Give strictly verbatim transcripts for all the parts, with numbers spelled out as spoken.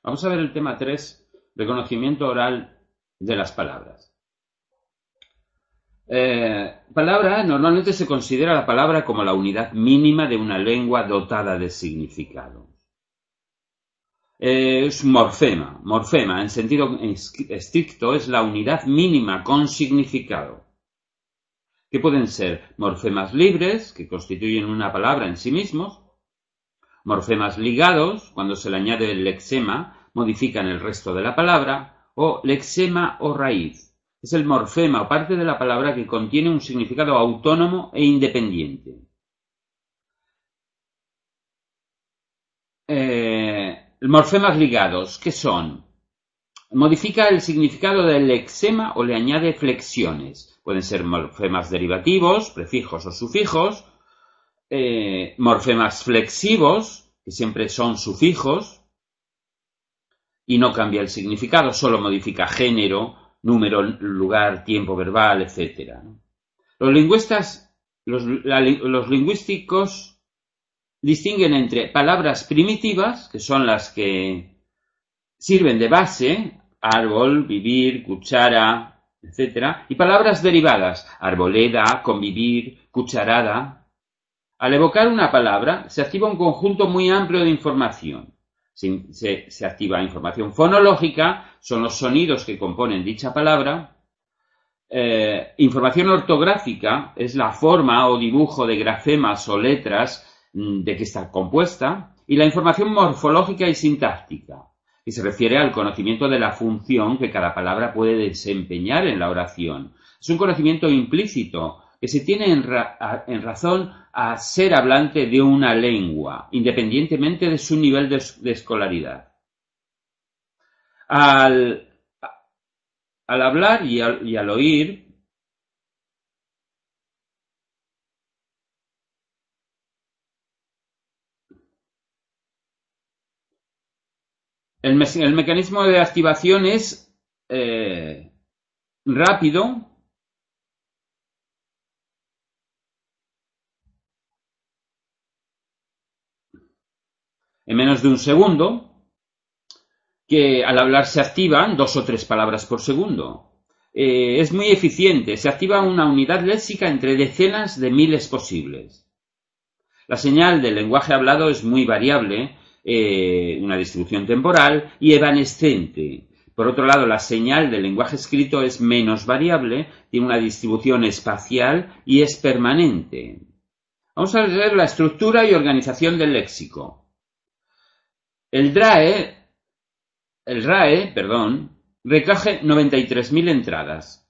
Vamos a ver el tema tres, reconocimiento oral de las palabras. Eh, palabra, normalmente se considera la palabra como la unidad mínima de una lengua dotada de significado. Eh, es morfema. Morfema, en sentido estricto, es la unidad mínima con significado. Que pueden ser morfemas libres, que constituyen una palabra en sí mismos, morfemas ligados, cuando se le añade el lexema, modifican el resto de la palabra, o lexema o raíz. Es el morfema o parte de la palabra que contiene un significado autónomo e independiente. Eh, morfemas ligados, ¿qué son? Modifica el significado del lexema o le añade flexiones. Pueden ser morfemas derivativos, prefijos o sufijos, eh, morfemas flexivos, que siempre son sufijos, y no cambia el significado, solo modifica género, número, lugar, tiempo verbal, etcétera. Los lingüistas, los, la, los lingüísticos distinguen entre palabras primitivas, que son las que sirven de base, árbol, vivir, cuchara, etcétera, y palabras derivadas, arboleda, convivir, cucharada. Al evocar una palabra, se activa un conjunto muy amplio de información. Se, se, se activa información fonológica, son los sonidos que componen dicha palabra. Eh, información ortográfica es la forma o dibujo de grafemas o letras de que está compuesta. Y la información morfológica y sintáctica, que se refiere al conocimiento de la función que cada palabra puede desempeñar en la oración. Es un conocimiento implícito que se tiene en, ra en razón a ser hablante de una lengua, independientemente de su nivel de, de escolaridad. Al, al hablar y al, y al oír, el, me el mecanismo de activación es eh, rápido, en menos de un segundo, que al hablar se activan dos o tres palabras por segundo. Eh, es muy eficiente, se activa una unidad léxica entre decenas de miles posibles. La señal del lenguaje hablado es muy variable, eh, una distribución temporal y evanescente. Por otro lado, la señal del lenguaje escrito es menos variable, tiene una distribución espacial y es permanente. Vamos a ver la estructura y organización del léxico. El DRAE, el RAE, perdón, recoge noventa y tres mil entradas.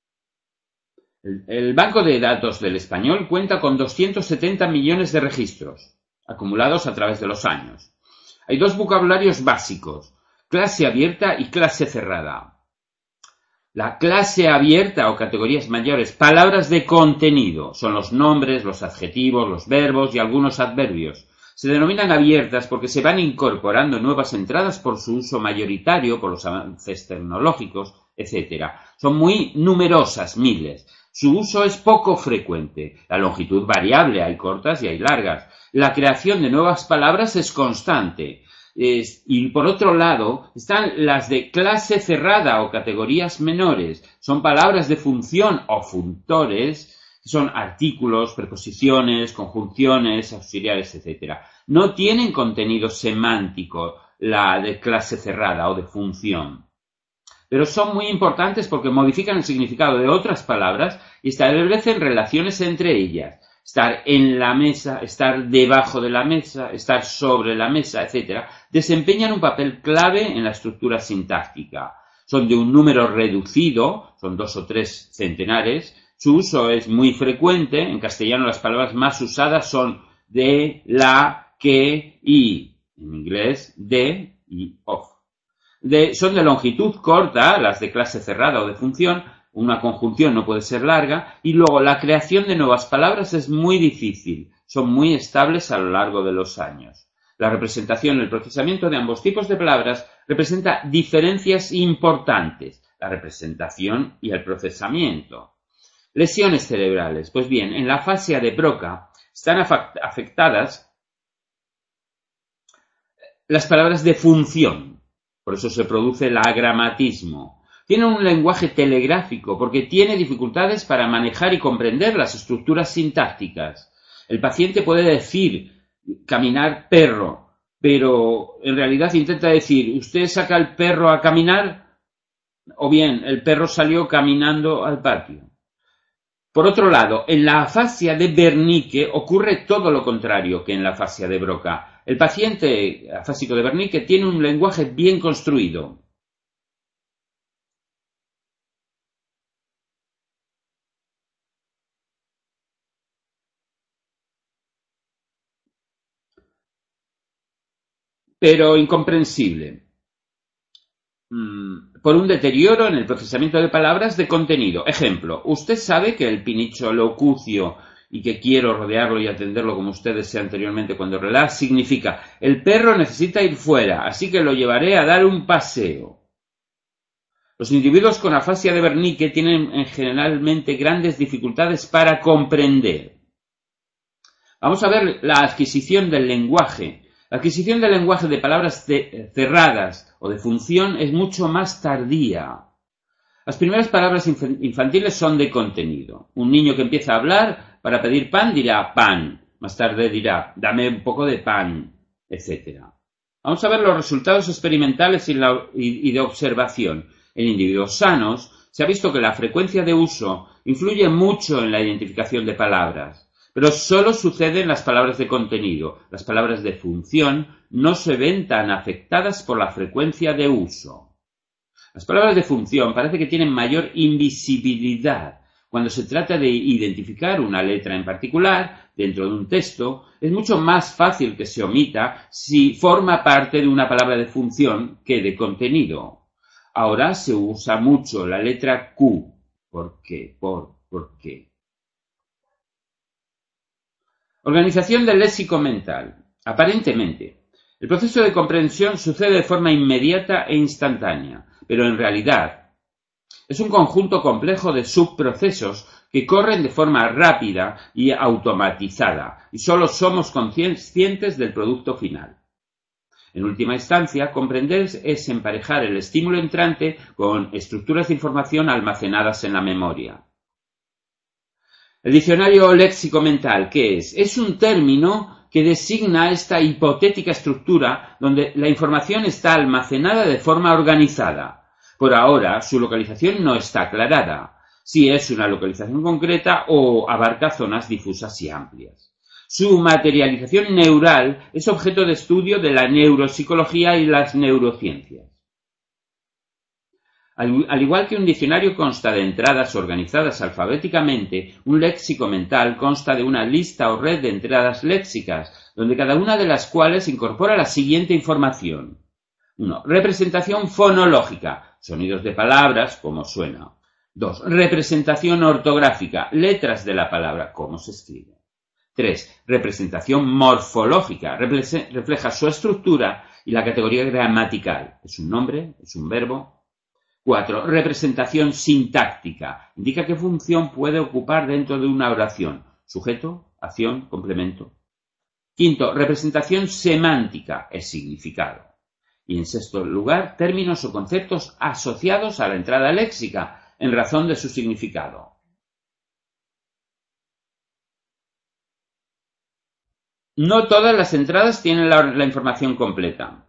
El, el Banco de Datos del Español cuenta con doscientos setenta millones de registros, acumulados a través de los años. Hay dos vocabularios básicos, clase abierta y clase cerrada. La clase abierta o categorías mayores, palabras de contenido, son los nombres, los adjetivos, los verbos y algunos adverbios. Se denominan abiertas porque se van incorporando nuevas entradas por su uso mayoritario, por los avances tecnológicos, etcétera. Son muy numerosas, miles. Su uso es poco frecuente. La longitud variable, hay cortas y hay largas. La creación de nuevas palabras es constante. Es, y por otro lado, están las de clase cerrada o categorías menores. Son palabras de función o funtores, son artículos, preposiciones, conjunciones, auxiliares, etcétera. No tienen contenido semántico, la de clase cerrada o de función. Pero son muy importantes porque modifican el significado de otras palabras y establecen relaciones entre ellas. Estar en la mesa, estar debajo de la mesa, estar sobre la mesa, etcétera, desempeñan un papel clave en la estructura sintáctica. Son de un número reducido, son dos o tres centenares. Su uso es muy frecuente. En castellano las palabras más usadas son de, la, que, y. En inglés, de y of. De, son de longitud corta, las de clase cerrada o de función. Una conjunción no puede ser larga. Y luego la creación de nuevas palabras es muy difícil. Son muy estables a lo largo de los años. La representación y el procesamiento de ambos tipos de palabras representa diferencias importantes. La representación y el procesamiento. Lesiones cerebrales. Pues bien, en la afasia de Broca están afectadas las palabras de función. Por eso se produce el agramatismo. Tiene un lenguaje telegráfico porque tiene dificultades para manejar y comprender las estructuras sintácticas. El paciente puede decir caminar perro, pero en realidad intenta decir usted saca al perro a caminar o bien el perro salió caminando al patio. Por otro lado, en la afasia de Wernicke ocurre todo lo contrario que en la afasia de Broca. El paciente afásico de Wernicke tiene un lenguaje bien construido. Pero incomprensible. Por un deterioro en el procesamiento de palabras de contenido. Ejemplo, usted sabe que el pinicho locucio y que quiero rodearlo y atenderlo como usted desea anteriormente cuando relax significa el perro necesita ir fuera, así que lo llevaré a dar un paseo. Los individuos con afasia de Wernicke tienen generalmente grandes dificultades para comprender. Vamos a ver la adquisición del lenguaje. La adquisición del lenguaje de palabras cerradas o de función es mucho más tardía. Las primeras palabras infantiles son de contenido. Un niño que empieza a hablar para pedir pan dirá pan. Más tarde dirá dame un poco de pan, etcétera. Vamos a ver los resultados experimentales y, la, y, y de observación. En individuos sanos se ha visto que la frecuencia de uso influye mucho en la identificación de palabras. Pero solo sucede en las palabras de contenido. Las palabras de función no se ven tan afectadas por la frecuencia de uso. Las palabras de función parece que tienen mayor invisibilidad. Cuando se trata de identificar una letra en particular dentro de un texto, es mucho más fácil que se omita si forma parte de una palabra de función que de contenido. Ahora se usa mucho la letra Q. ¿Por qué? ¿Por, por qué? Organización del léxico mental. Aparentemente, el proceso de comprensión sucede de forma inmediata e instantánea, pero en realidad es un conjunto complejo de subprocesos que corren de forma rápida y automatizada, y solo somos conscientes del producto final. En última instancia, comprender es emparejar el estímulo entrante con estructuras de información almacenadas en la memoria. El diccionario léxico mental, ¿qué es? Es un término que designa esta hipotética estructura donde la información está almacenada de forma organizada. Por ahora, su localización no está aclarada, si es una localización concreta o abarca zonas difusas y amplias. Su materialización neural es objeto de estudio de la neuropsicología y las neurociencias. Al igual que un diccionario consta de entradas organizadas alfabéticamente, un léxico mental consta de una lista o red de entradas léxicas, donde cada una de las cuales incorpora la siguiente información. uno. Representación fonológica, sonidos de palabras, cómo suena. dos. Representación ortográfica, letras de la palabra, cómo se escribe. tres. Representación morfológica, refleja su estructura y la categoría gramatical, es un nombre, es un verbo. cuatro. Representación sintáctica. Indica qué función puede ocupar dentro de una oración. Sujeto, acción, complemento. Quinto. Representación semántica. El significado. Y en sexto lugar, términos o conceptos asociados a la entrada léxica en razón de su significado. No todas las entradas tienen la, la información completa.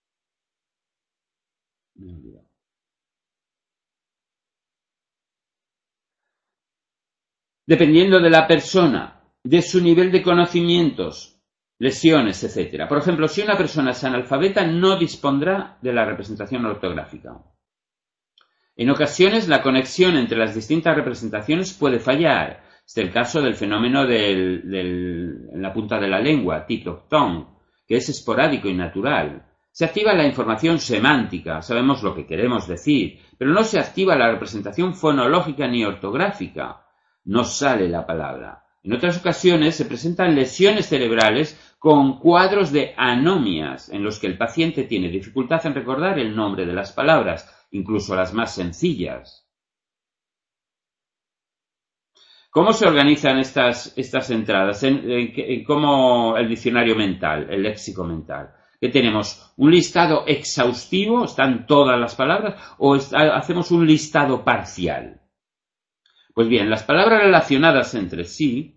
Dependiendo de la persona, de su nivel de conocimientos, lesiones, etcétera. Por ejemplo, si una persona es analfabeta, no dispondrá de la representación ortográfica. En ocasiones, la conexión entre las distintas representaciones puede fallar. Este es el caso del fenómeno del, del, en la punta de la lengua, tip of tongue, que es esporádico y natural. Se activa la información semántica, sabemos lo que queremos decir, pero no se activa la representación fonológica ni ortográfica. No sale la palabra. En otras ocasiones se presentan lesiones cerebrales con cuadros de anomias en los que el paciente tiene dificultad en recordar el nombre de las palabras, incluso las más sencillas. ¿Cómo se organizan estas, estas entradas? ¿En, en, en cómo el diccionario mental, el léxico mental? que tenemos un listado exhaustivo, están todas las palabras, o está, hacemos un listado parcial. Pues bien, las palabras relacionadas entre sí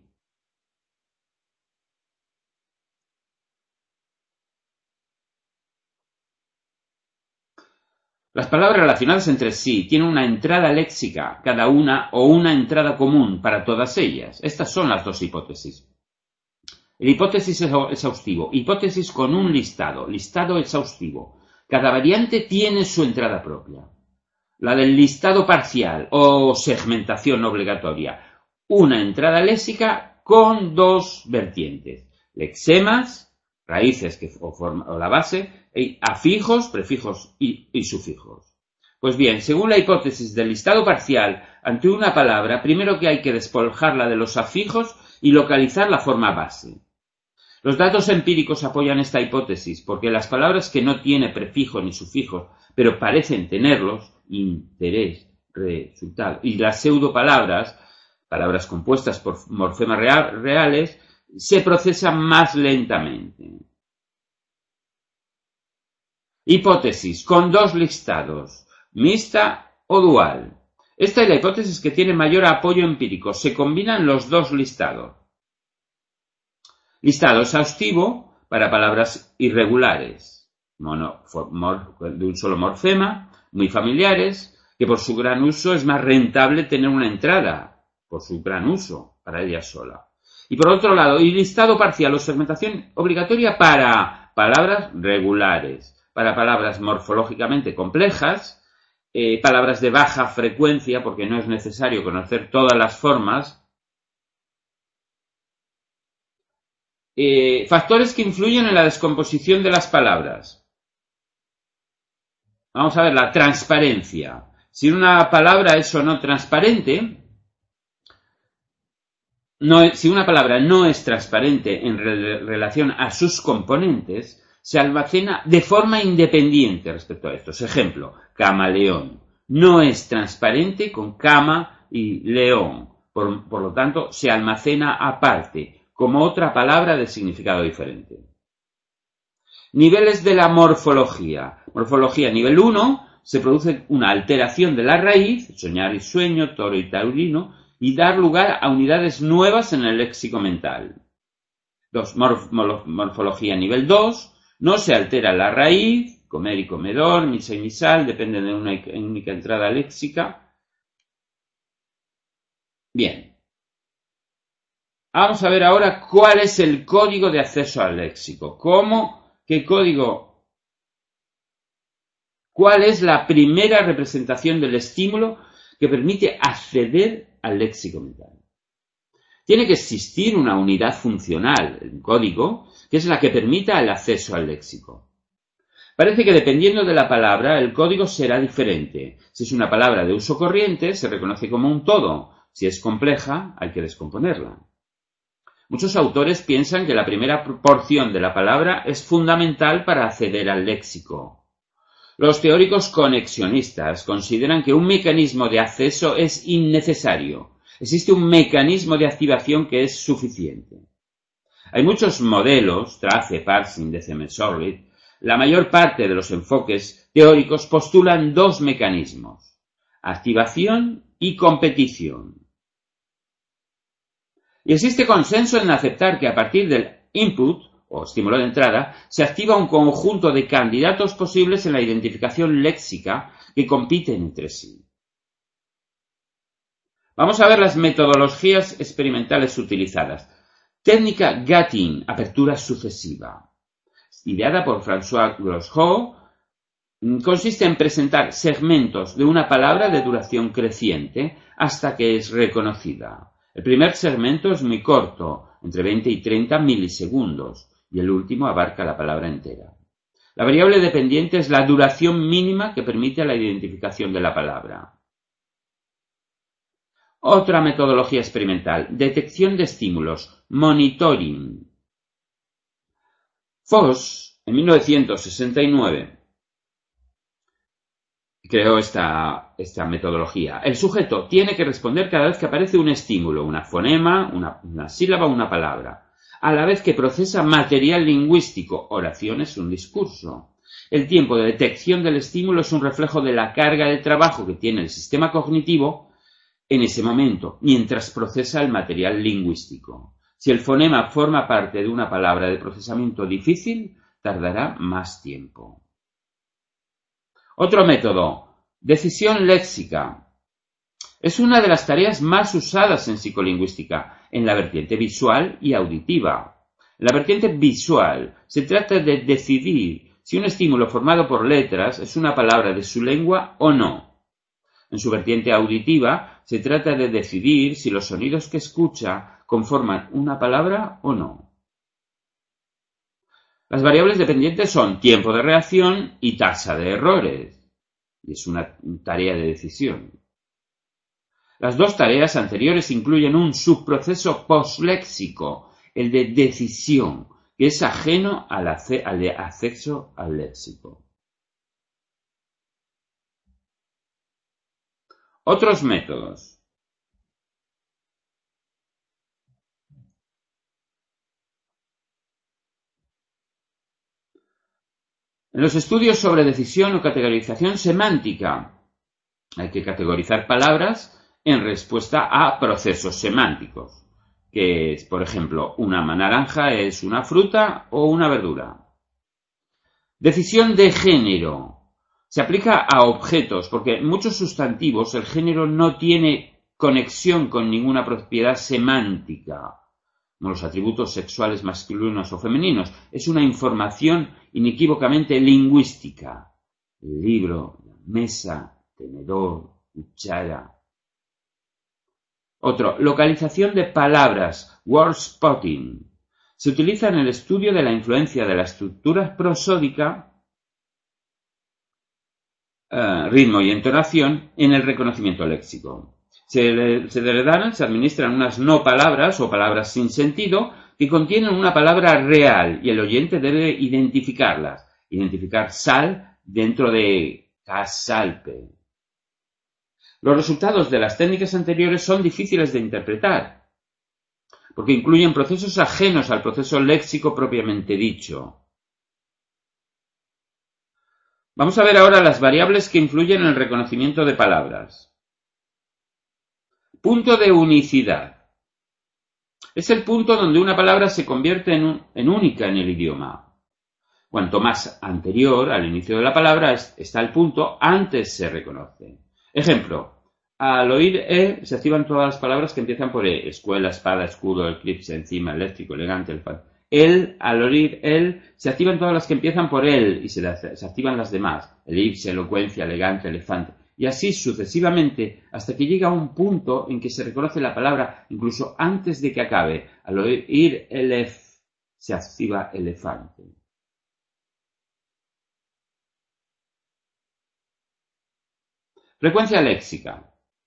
Las palabras relacionadas entre sí tienen una entrada léxica, cada una, o una entrada común para todas ellas. Estas son las dos hipótesis. El hipótesis exhaustivo, hipótesis con un listado, listado exhaustivo. Cada variante tiene su entrada propia. La del listado parcial o segmentación obligatoria, una entrada léxica con dos vertientes. Lexemas, raíces que, o, forma, o la base, y afijos, prefijos y, y sufijos. Pues bien, según la hipótesis del listado parcial, ante una palabra, primero que hay que despojarla de los afijos y localizar la forma base. Los datos empíricos apoyan esta hipótesis porque las palabras que no tienen prefijo ni sufijo, pero parecen tenerlos, interés, resultado, y las pseudopalabras, palabras compuestas por morfemas real, reales, se procesan más lentamente. Hipótesis con dos listados, mixta o dual. Esta es la hipótesis que tiene mayor apoyo empírico. Se combinan los dos listados. Listado exhaustivo para palabras irregulares, mono, for, mor, de un solo morfema, muy familiares, que por su gran uso es más rentable tener una entrada, por su gran uso, para ella sola. Y por otro lado, y listado parcial o segmentación obligatoria para palabras regulares, para palabras morfológicamente complejas, eh, palabras de baja frecuencia, porque no es necesario conocer todas las formas, eh, factores que influyen en la descomposición de las palabras. Vamos a ver, la transparencia. Si una palabra es o no transparente, no, si una palabra no es transparente en re relación a sus componentes, se almacena de forma independiente respecto a estos. Ejemplo, camaleón. No es transparente con cama y león. Por, por lo tanto, se almacena aparte, como otra palabra de significado diferente. Niveles de la morfología. Morfología nivel uno, se produce una alteración de la raíz, soñar y sueño, toro y taurino, y dar lugar a unidades nuevas en el léxico mental. dos. Morf morfología nivel dos, no se altera la raíz, comer y comedor, misa y misal, depende de una única entrada léxica. Bien. Vamos a ver ahora cuál es el código de acceso al léxico. ¿Cómo? ¿Qué código? ¿Cuál es la primera representación del estímulo que permite acceder al léxico mental? Tiene que existir una unidad funcional, el código, que es la que permita el acceso al léxico. Parece que dependiendo de la palabra, el código será diferente. Si es una palabra de uso corriente, se reconoce como un todo. Si es compleja, hay que descomponerla. Muchos autores piensan que la primera porción de la palabra es fundamental para acceder al léxico. Los teóricos conexionistas consideran que un mecanismo de acceso es innecesario. Existe un mecanismo de activación que es suficiente. Hay muchos modelos, trace, parsing, D C M, Sorlid. La mayor parte de los enfoques teóricos postulan dos mecanismos: activación y competición. Y existe consenso en aceptar que a partir del input, o estímulo de entrada, se activa un conjunto de candidatos posibles en la identificación léxica que compiten entre sí. Vamos a ver las metodologías experimentales utilizadas. Técnica gating, apertura sucesiva. Ideada por François Grosjean, consiste en presentar segmentos de una palabra de duración creciente hasta que es reconocida. El primer segmento es muy corto, entre veinte y treinta milisegundos, y el último abarca la palabra entera. La variable dependiente es la duración mínima que permite la identificación de la palabra. Otra metodología experimental, detección de estímulos, monitoring. Foss, en mil novecientos sesenta y nueve, creó esta, esta metodología. El sujeto tiene que responder cada vez que aparece un estímulo, una fonema, una, una sílaba o una palabra. a la vez que procesa material lingüístico. Oración es un discurso. El tiempo de detección del estímulo es un reflejo de la carga de trabajo que tiene el sistema cognitivo en ese momento, mientras procesa el material lingüístico. Si el fonema forma parte de una palabra de procesamiento difícil, tardará más tiempo. Otro método, decisión léxica. Es una de las tareas más usadas en psicolingüística, en la vertiente visual y auditiva. En la vertiente visual se trata de decidir si un estímulo formado por letras es una palabra de su lengua o no. En su vertiente auditiva se trata de decidir si los sonidos que escucha conforman una palabra o no. Las variables dependientes son tiempo de reacción y tasa de errores. Y es una tarea de decisión. Las dos tareas anteriores incluyen un subproceso postléxico, el de decisión, que es ajeno al, ace- al de acceso al léxico. Otros métodos. En los estudios sobre decisión o categorización semántica, hay que categorizar palabras en respuesta a procesos semánticos, que es, por ejemplo, una naranja es una fruta o una verdura. Decisión de género. Se aplica a objetos, porque en muchos sustantivos el género no tiene conexión con ninguna propiedad semántica, como los atributos sexuales masculinos o femeninos. Es una información inequívocamente lingüística. El libro, la mesa, tenedor, cuchara. Otro, localización de palabras, word spotting. Se utiliza en el estudio de la influencia de la estructura prosódica, eh, ritmo y entonación en el reconocimiento léxico. Se, le, se heredan, se administran unas no palabras o palabras sin sentido que contienen una palabra real y el oyente debe identificarlas. Identificar sal dentro de casalpe. Los resultados de las técnicas anteriores son difíciles de interpretar, porque incluyen procesos ajenos al proceso léxico propiamente dicho. Vamos a ver ahora las variables que influyen en el reconocimiento de palabras. Punto de unicidad. Es el punto donde una palabra se convierte en, un, en única en el idioma. Cuanto más anterior al inicio de la palabra está el punto, antes se reconoce. Ejemplo, al oír E se activan todas las palabras que empiezan por E. Escuela, espada, escudo, eclipse, encima, eléctrico, elegante, elefante. El, al oír el, se activan todas las que empiezan por el y se, se activan las demás. Elipse, elocuencia, elegante, elefante. Y así sucesivamente hasta que llega a un punto en que se reconoce la palabra incluso antes de que acabe. Al oír elef, se activa elefante. Frecuencia léxica.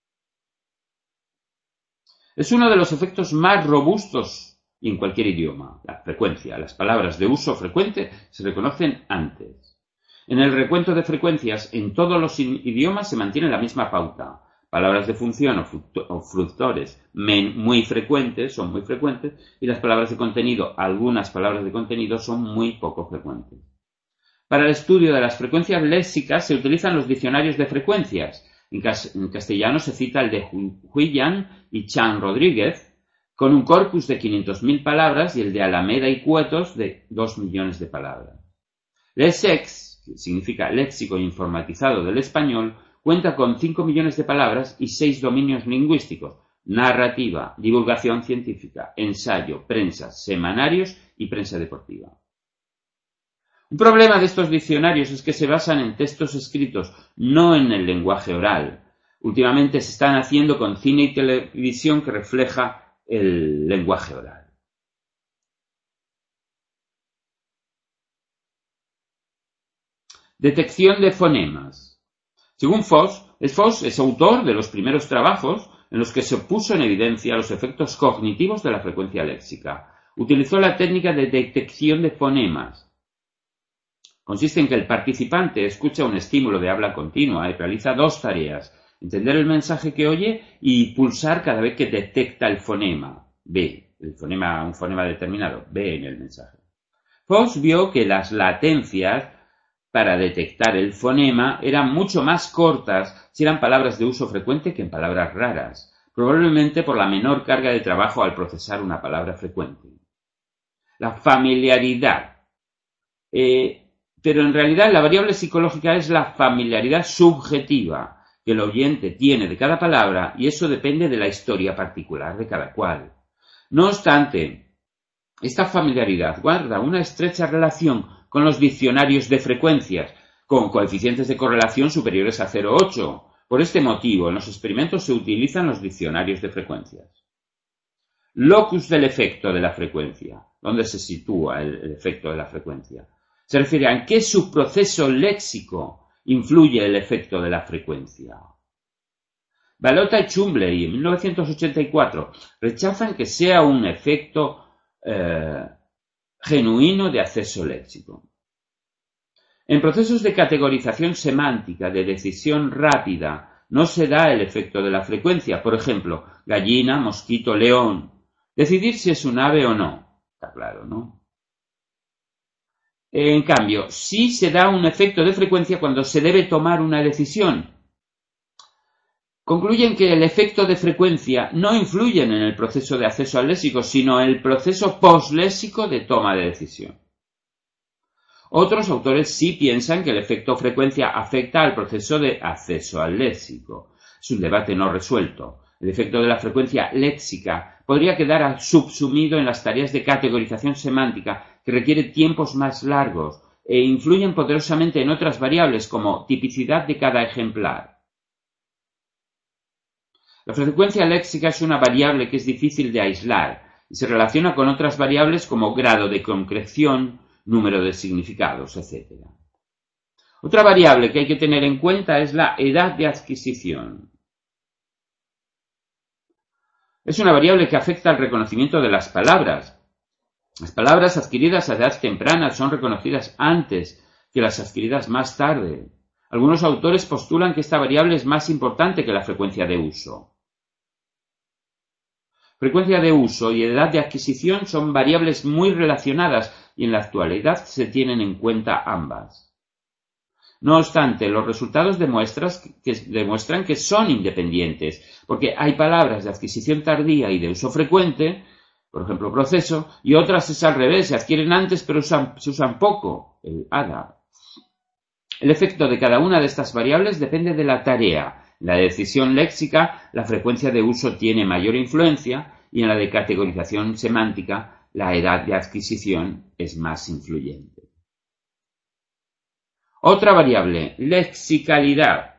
Es uno de los efectos más robustos en cualquier idioma. La frecuencia. Las palabras de uso frecuente se reconocen antes. En el recuento de frecuencias, en todos los idiomas se mantiene la misma pauta. Palabras de función o fructores muy frecuentes, son muy frecuentes, y las palabras de contenido, algunas palabras de contenido, son muy poco frecuentes. Para el estudio de las frecuencias léxicas se utilizan los diccionarios de frecuencias. En, cas en castellano se cita el de Huillan y Chan Rodríguez, con un corpus de quinientas mil palabras, y el de Alameda y Cuetos de dos millones de palabras. Lessex, que significa léxico informatizado del español, cuenta con cinco millones de palabras y seis dominios lingüísticos: narrativa, divulgación científica, ensayo, prensa, semanarios y prensa deportiva. Un problema de estos diccionarios es que se basan en textos escritos, no en el lenguaje oral. Últimamente se están haciendo con cine y televisión que refleja el lenguaje oral. Detección de fonemas. Según Foss, Foss es autor de los primeros trabajos en los que se puso en evidencia los efectos cognitivos de la frecuencia léxica. Utilizó la técnica de detección de fonemas. Consiste en que el participante escucha un estímulo de habla continua y realiza dos tareas: entender el mensaje que oye y pulsar cada vez que detecta el fonema. B. el fonema, un fonema determinado, B en el mensaje. Fox vio que las latencias para detectar el fonema eran mucho más cortas si eran palabras de uso frecuente que en palabras raras, probablemente por la menor carga de trabajo al procesar una palabra frecuente. La familiaridad. Eh, pero en realidad la variable psicológica es la familiaridad subjetiva que el oyente tiene de cada palabra, y eso depende de la historia particular de cada cual. No obstante, esta familiaridad guarda una estrecha relación con los diccionarios de frecuencias, con coeficientes de correlación superiores a cero coma ocho. Por este motivo, en los experimentos se utilizan los diccionarios de frecuencias. Locus del efecto de la frecuencia. ¿Dónde se sitúa el, el efecto de la frecuencia? Se refiere a en qué subproceso léxico influye el efecto de la frecuencia. Balota y Chumley, en mil novecientos ochenta y cuatro, rechazan que sea un efecto Eh, genuino de acceso léxico. En procesos de categorización semántica de decisión rápida no se da el efecto de la frecuencia. Por ejemplo, gallina, mosquito, león. Decidir si es un ave o no. Está claro, ¿no? En cambio, sí se da un efecto de frecuencia cuando se debe tomar una decisión. Concluyen que el efecto de frecuencia no influye en el proceso de acceso al léxico, sino en el proceso postléxico de toma de decisión. Otros autores sí piensan que el efecto frecuencia afecta al proceso de acceso al léxico. Es un debate no resuelto. El efecto de la frecuencia léxica podría quedar subsumido en las tareas de categorización semántica que requiere tiempos más largos e influyen poderosamente en otras variables como tipicidad de cada ejemplar. La frecuencia léxica es una variable que es difícil de aislar y se relaciona con otras variables como grado de concreción, número de significados, etcétera. Otra variable que hay que tener en cuenta es la edad de adquisición. Es una variable que afecta al reconocimiento de las palabras. Las palabras adquiridas a edad temprana son reconocidas antes que las adquiridas más tarde. Algunos autores postulan que esta variable es más importante que la frecuencia de uso. Frecuencia de uso y edad de adquisición son variables muy relacionadas y en la actualidad se tienen en cuenta ambas. No obstante, los resultados que, demuestran que son independientes, porque hay palabras de adquisición tardía y de uso frecuente, por ejemplo proceso, y otras es al revés, se adquieren antes pero usan, se usan poco, el A D A. El efecto de cada una de estas variables depende de la tarea. En la decisión léxica, la frecuencia de uso tiene mayor influencia y en la de categorización semántica, la edad de adquisición es más influyente. Otra variable, lexicalidad.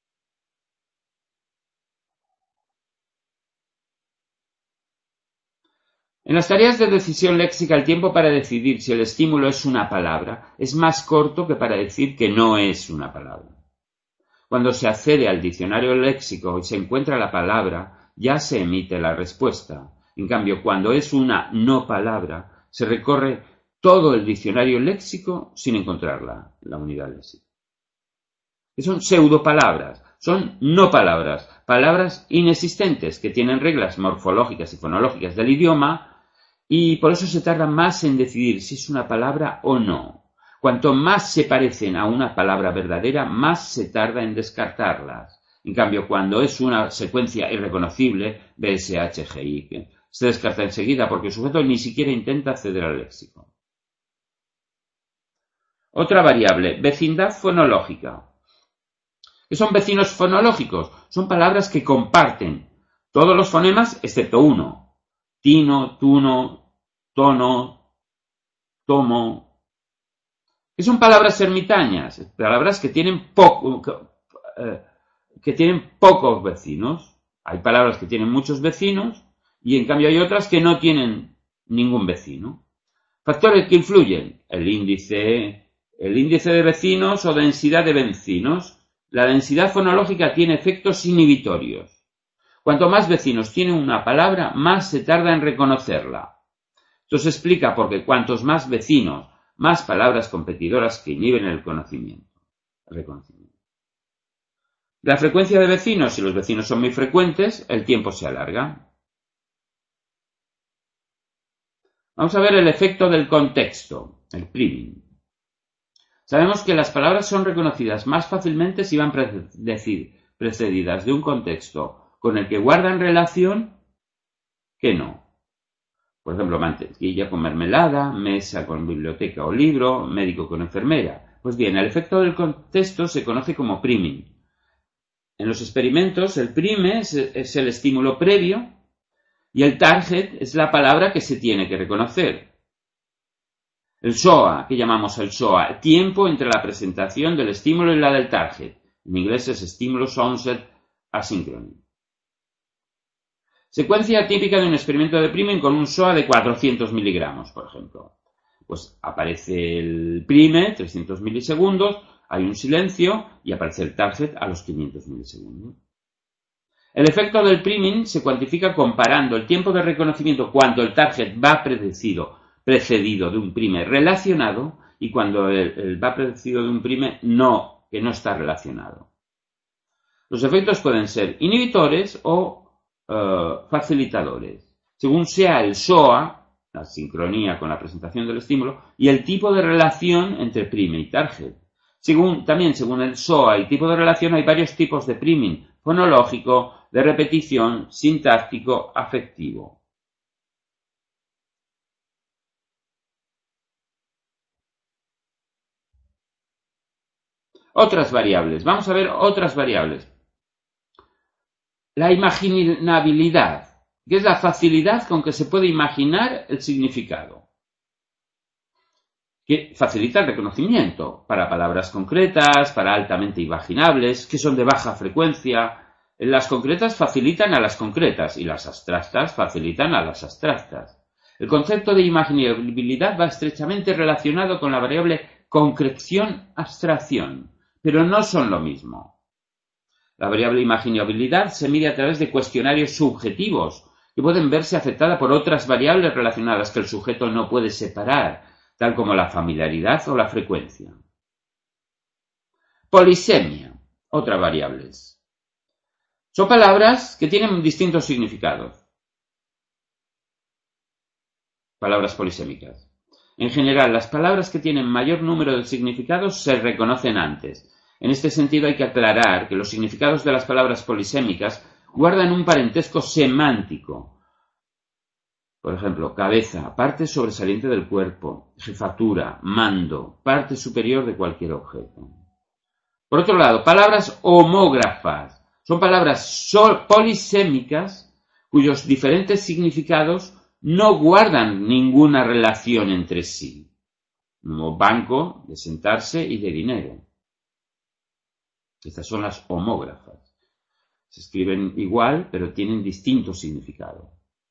En las tareas de decisión léxica, el tiempo para decidir si el estímulo es una palabra es más corto que para decir que no es una palabra. Cuando se accede al diccionario léxico y se encuentra la palabra, ya se emite la respuesta. En cambio, cuando es una no palabra, se recorre todo el diccionario léxico sin encontrarla, la unidad léxica. Que son pseudopalabras, son no palabras, palabras inexistentes que tienen reglas morfológicas y fonológicas del idioma y por eso se tarda más en decidir si es una palabra o no. Cuanto más se parecen a una palabra verdadera, más se tarda en descartarlas. En cambio, cuando es una secuencia irreconocible, B S H G I, se descarta enseguida porque el sujeto ni siquiera intenta acceder al léxico. Otra variable, vecindad fonológica. ¿Qué son vecinos fonológicos? Son palabras que comparten todos los fonemas excepto uno. Tino, tuno, tono, tomo. ¿Qué son palabras ermitañas? Palabras que tienen poco, eh, que tienen pocos vecinos. Hay palabras que tienen muchos vecinos y en cambio hay otras que no tienen ningún vecino. Factores que influyen. El índice, el índice de vecinos o densidad de vecinos. La densidad fonológica tiene efectos inhibitorios. Cuanto más vecinos tiene una palabra, más se tarda en reconocerla. Esto se explica porque cuantos más vecinos, más palabras competidoras que inhiben el conocimiento, el reconocimiento. La frecuencia de vecinos, si los vecinos son muy frecuentes, el tiempo se alarga. Vamos a ver el efecto del contexto, el priming. Sabemos que las palabras son reconocidas más fácilmente si van precedidas de un contexto con el que guardan relación que no. Por ejemplo, mantequilla con mermelada, mesa con biblioteca o libro, médico con enfermera. Pues bien, el efecto del contexto se conoce como priming. En los experimentos, el prime es, es el estímulo previo y el target es la palabra que se tiene que reconocer. El S O A, que llamamos el S O A, tiempo entre la presentación del estímulo y la del target. En inglés es Stimulus Onset Asynchrony. Secuencia típica de un experimento de priming con un S O A de cuatrocientos miligramos, por ejemplo. Pues aparece el prime, trescientos milisegundos, hay un silencio y aparece el target a los quinientos milisegundos. El efecto del priming se cuantifica comparando el tiempo de reconocimiento cuando el target va precedido, precedido de un prime relacionado y cuando el, el va precedido de un prime no, que no está relacionado. Los efectos pueden ser inhibitores o Uh, facilitadores, según sea el S O A, la sincronía con la presentación del estímulo, y el tipo de relación entre prime y target. Según, también según el S O A y tipo de relación hay varios tipos de priming, fonológico, de repetición, sintáctico, afectivo. Otras variables, vamos a ver otras variables. La imaginabilidad, que es la facilidad con que se puede imaginar el significado, que facilita el reconocimiento para palabras concretas, para altamente imaginables, que son de baja frecuencia. Las concretas facilitan a las concretas y las abstractas facilitan a las abstractas. El concepto de imaginabilidad va estrechamente relacionado con la variable concreción-abstracción, pero no son lo mismo. La variable imaginabilidad se mide a través de cuestionarios subjetivos que pueden verse afectada por otras variables relacionadas que el sujeto no puede separar, tal como la familiaridad o la frecuencia. Polisemia, otras variables. Son palabras que tienen distintos significados. Palabras polisémicas. En general, las palabras que tienen mayor número de significados se reconocen antes. En este sentido hay que aclarar que los significados de las palabras polisémicas guardan un parentesco semántico. Por ejemplo, cabeza, parte sobresaliente del cuerpo, jefatura, mando, parte superior de cualquier objeto. Por otro lado, palabras homógrafas son palabras polisémicas cuyos diferentes significados no guardan ninguna relación entre sí, como banco, de sentarse y de dinero. Estas son las homógrafas. Se escriben igual, pero tienen distinto significado.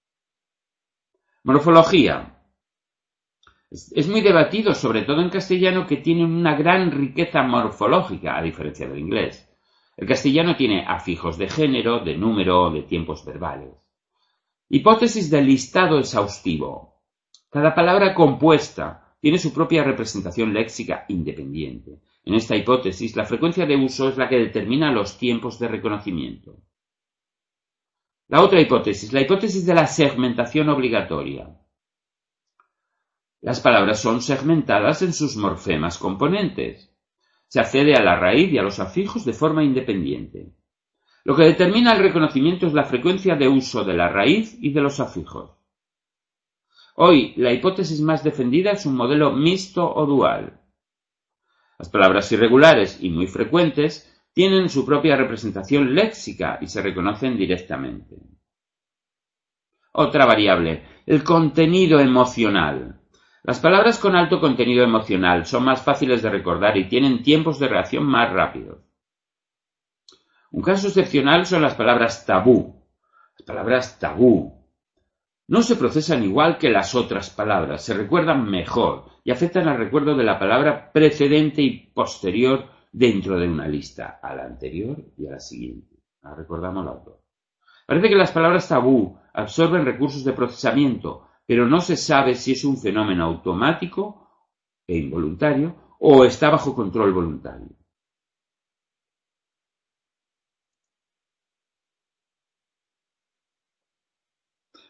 Morfología. Es muy debatido, sobre todo en castellano, que tiene una gran riqueza morfológica, a diferencia del inglés. El castellano tiene afijos de género, de número, de tiempos verbales. Hipótesis del listado exhaustivo. Cada palabra compuesta tiene su propia representación léxica independiente. En esta hipótesis, la frecuencia de uso es la que determina los tiempos de reconocimiento. La otra hipótesis, la hipótesis de la segmentación obligatoria. Las palabras son segmentadas en sus morfemas componentes. Se accede a la raíz y a los afijos de forma independiente. Lo que determina el reconocimiento es la frecuencia de uso de la raíz y de los afijos. Hoy, la hipótesis más defendida es un modelo mixto o dual. Las palabras irregulares y muy frecuentes tienen su propia representación léxica y se reconocen directamente. Otra variable, el contenido emocional. Las palabras con alto contenido emocional son más fáciles de recordar y tienen tiempos de reacción más rápidos. Un caso excepcional son las palabras tabú. Las palabras tabú no se procesan igual que las otras palabras, se recuerdan mejor y afectan al recuerdo de la palabra precedente y posterior dentro de una lista, a la anterior y a la siguiente. Ahora recordamos la otra. Parece que las palabras tabú absorben recursos de procesamiento, pero no se sabe si es un fenómeno automático e involuntario o está bajo control voluntario.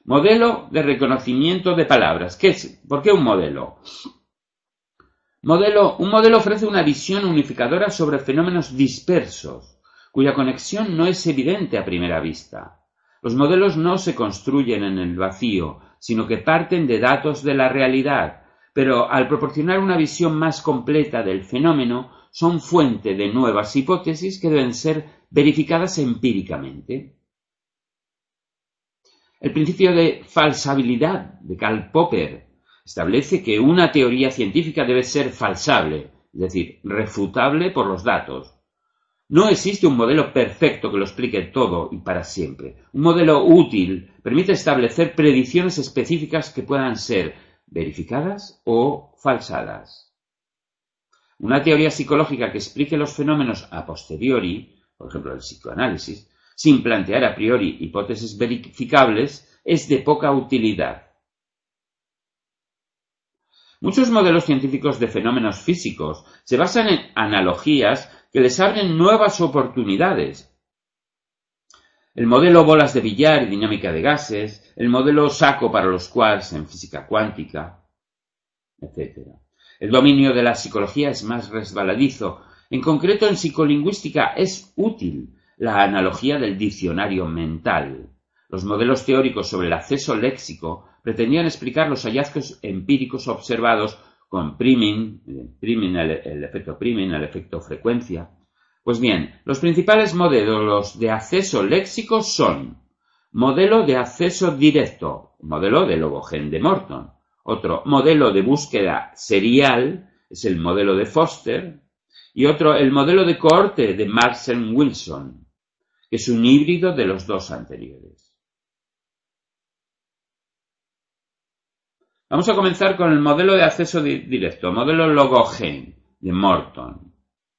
Modelo de reconocimiento de palabras. ¿Qué es? ¿Por qué un modelo? Modelo, un modelo ofrece una visión unificadora sobre fenómenos dispersos, cuya conexión no es evidente a primera vista. Los modelos no se construyen en el vacío, sino que parten de datos de la realidad, pero al proporcionar una visión más completa del fenómeno, son fuente de nuevas hipótesis que deben ser verificadas empíricamente. El principio de falsabilidad de Karl Popper establece que una teoría científica debe ser falsable, es decir, refutable por los datos. No existe un modelo perfecto que lo explique todo y para siempre. Un modelo útil permite establecer predicciones específicas que puedan ser verificadas o falsadas. Una teoría psicológica que explique los fenómenos a posteriori, por ejemplo el psicoanálisis, sin plantear a priori hipótesis verificables, es de poca utilidad. Muchos modelos científicos de fenómenos físicos se basan en analogías que les abren nuevas oportunidades. El modelo bolas de billar y dinámica de gases, el modelo saco para los quarks en física cuántica, etcétera. El dominio de la psicología es más resbaladizo. En concreto, en psicolingüística es útil la analogía del diccionario mental. Los modelos teóricos sobre el acceso léxico pretendían explicar los hallazgos empíricos observados con priming, priming el, el efecto priming, el efecto frecuencia. Pues bien, los principales modelos de acceso léxico son modelo de acceso directo, modelo de Logogen de Morton. Otro modelo de búsqueda serial es el modelo de Foster. Y otro, el modelo de cohorte de Madsen-Wilson, que es un híbrido de los dos anteriores. Vamos a comenzar con el modelo de acceso di directo, modelo Logogen de Morton.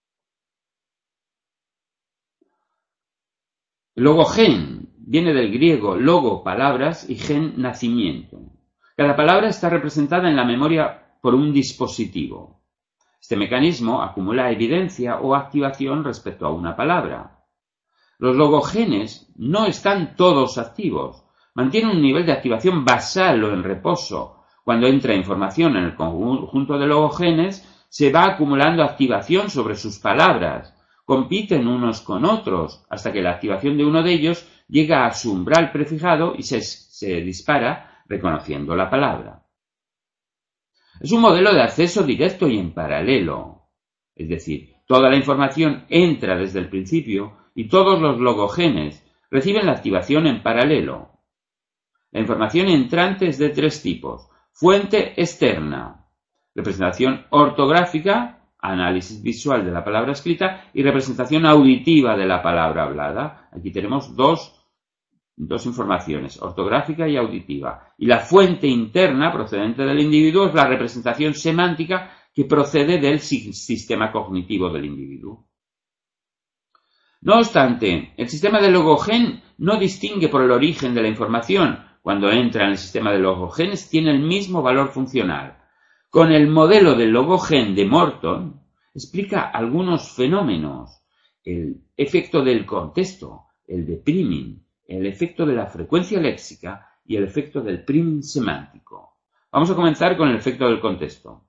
Logogen viene del griego logo, palabras, y gen, nacimiento. Cada palabra está representada en la memoria por un dispositivo. Este mecanismo acumula evidencia o activación respecto a una palabra. Los logogenes no están todos activos, mantienen un nivel de activación basal o en reposo. Cuando entra información en el conjunto de logogenes, se va acumulando activación sobre sus palabras. Compiten unos con otros hasta que la activación de uno de ellos llega a su umbral prefijado y se, se dispara reconociendo la palabra. Es un modelo de acceso directo y en paralelo. Es decir, toda la información entra desde el principio y todos los logogenes reciben la activación en paralelo. La información entrante es de tres tipos. Fuente externa, representación ortográfica, análisis visual de la palabra escrita y representación auditiva de la palabra hablada. Aquí tenemos dos, dos informaciones, ortográfica y auditiva. Y la fuente interna procedente del individuo es la representación semántica que procede del sistema cognitivo del individuo. No obstante, el sistema de Logogen no distingue por el origen de la información. Cuando entra en el sistema de logogenes tiene el mismo valor funcional. Con el modelo del Logogen de Morton explica algunos fenómenos, el efecto del contexto, el de priming, el efecto de la frecuencia léxica y el efecto del priming semántico. Vamos a comenzar con el efecto del contexto.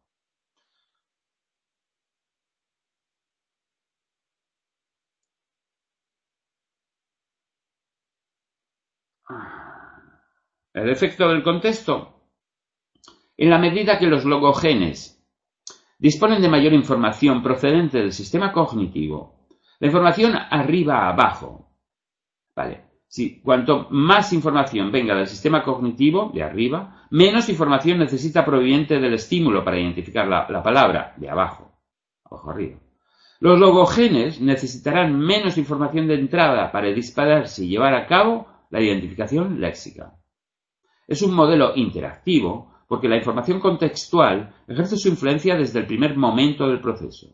El efecto del contexto. En la medida que los logogenes disponen de mayor información procedente del sistema cognitivo, la información arriba a abajo. Vale. Si, cuanto más información venga del sistema cognitivo, de arriba, menos información necesita proveniente del estímulo para identificar la, la palabra, de abajo, abajo arriba. Los logogenes necesitarán menos información de entrada para dispararse y llevar a cabo la identificación léxica. Es un modelo interactivo porque la información contextual ejerce su influencia desde el primer momento del proceso.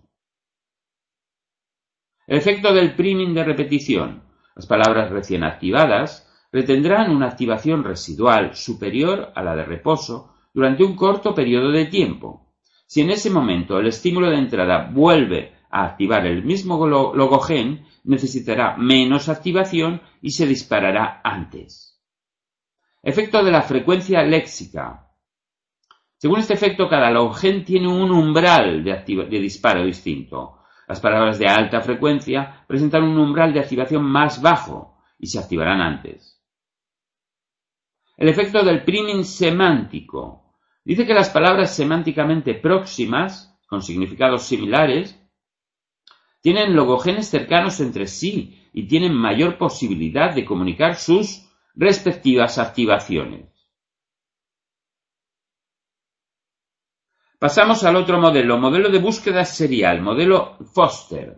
El efecto del priming de repetición. Las palabras recién activadas retendrán una activación residual superior a la de reposo durante un corto periodo de tiempo. Si en ese momento el estímulo de entrada vuelve a activar el mismo logogen, necesitará menos activación y se disparará antes. Efecto de la frecuencia léxica. Según este efecto, cada longén tiene un umbral de, de disparo distinto. Las palabras de alta frecuencia presentan un umbral de activación más bajo y se activarán antes. El efecto del priming semántico. Dice que las palabras semánticamente próximas, con significados similares, tienen logogenes cercanos entre sí y tienen mayor posibilidad de comunicar sus respectivas activaciones. Pasamos al otro modelo, modelo de búsqueda serial, modelo Foster.